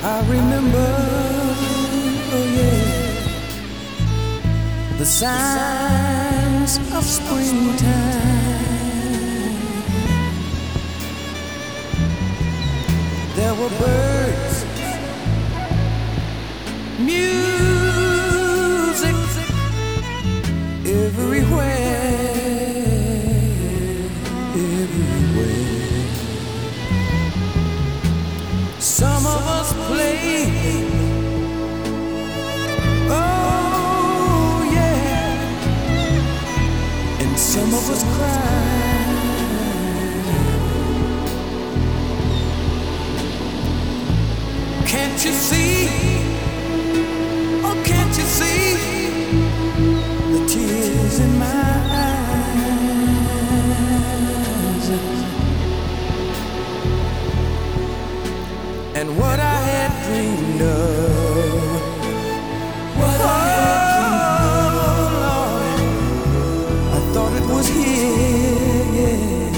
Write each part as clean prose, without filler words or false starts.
I remember, oh yeah, the signs of springtime. There were birds, music everywhere, everywhere. Some of us played, oh yeah, and some of us cried. Can't you see? Oh, can't you see the tears in my eyes? And what I had dreamed of, what I had dreamed of, Lord, I thought it was here,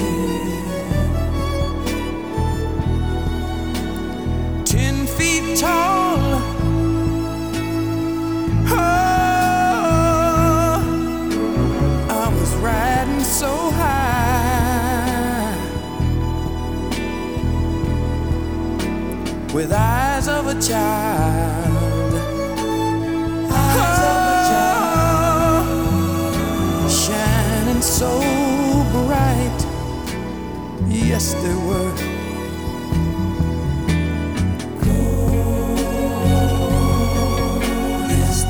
yeah. 10 feet tall, oh, I was riding so high, with eyes of a child, eyes of a child, shining so bright. Yes, they were. Coldest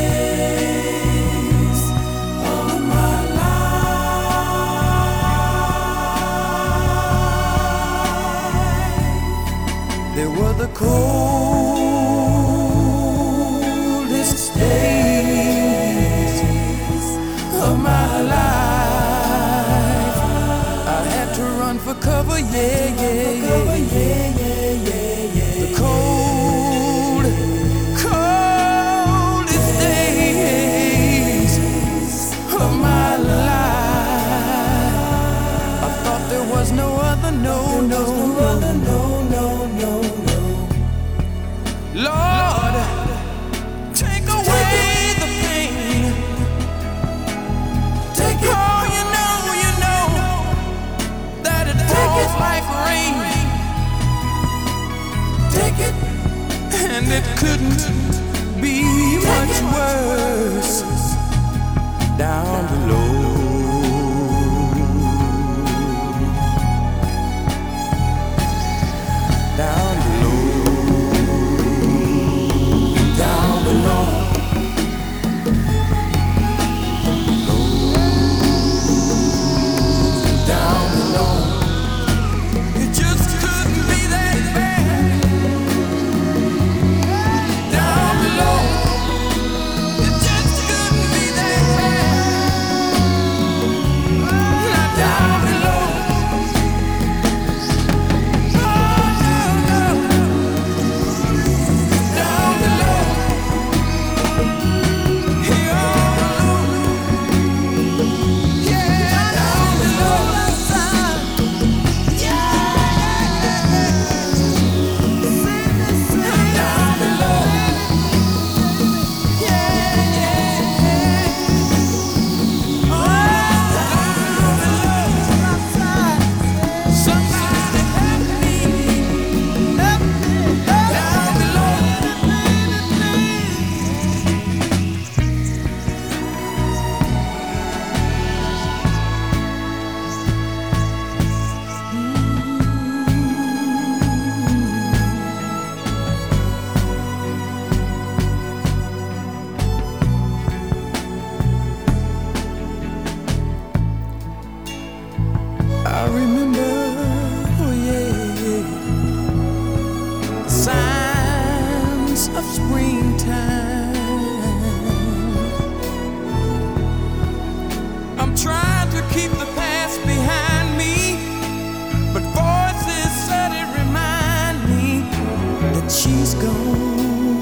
days of my life. They were the coldest days of my life. I had to run for cover, yeah, yeah, yeah. The coldest days of my life. I thought there was no other, no. Lord, take away the pain. Take it. Oh, you know that it falls like rain. Take it. And it couldn't be much worse down below. Down below. Down below. Down below. It just couldn't be that bad. Down below. It just couldn't be that bad. Not down below. Oh, no. Down below. Here all alone. Yeah, down below. Down below. Somebody help me. Down below. I remember, oh yeah, signs of springtime. I'm trying to keep the past behind me, but voices said it remind me that she's gone.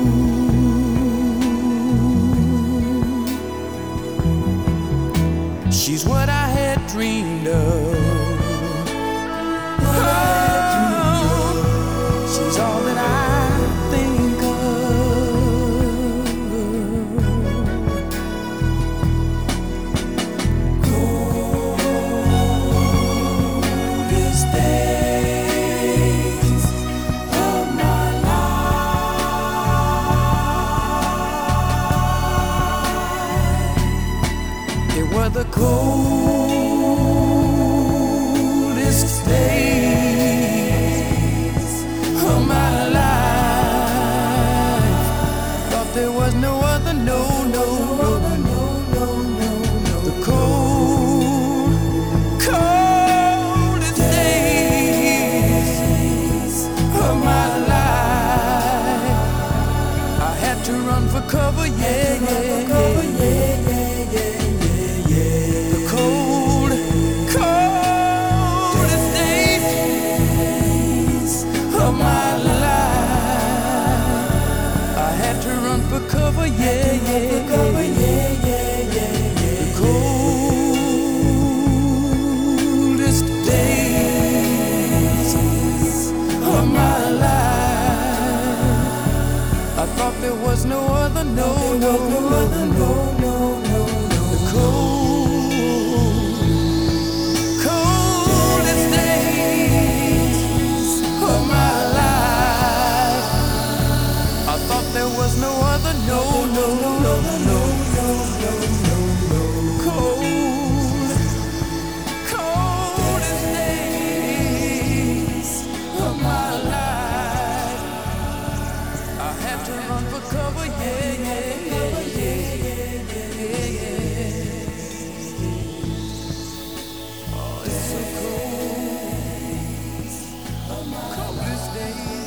She's what I had dreamed of. Oh, she's all that I think cover, yeah, yeah, yeah. The cold, coldest days of my life, I had to run for cover, yeah, yeah, the coldest days of my life, I thought there was no other, no, no, no, no, no, no, the coldest days of my life, I thought there was no other, no, no, no, no, no, no, coldest days of my life, I had to run for cover, yeah, yeah, yeah. Oh, it's so cold, coldest days.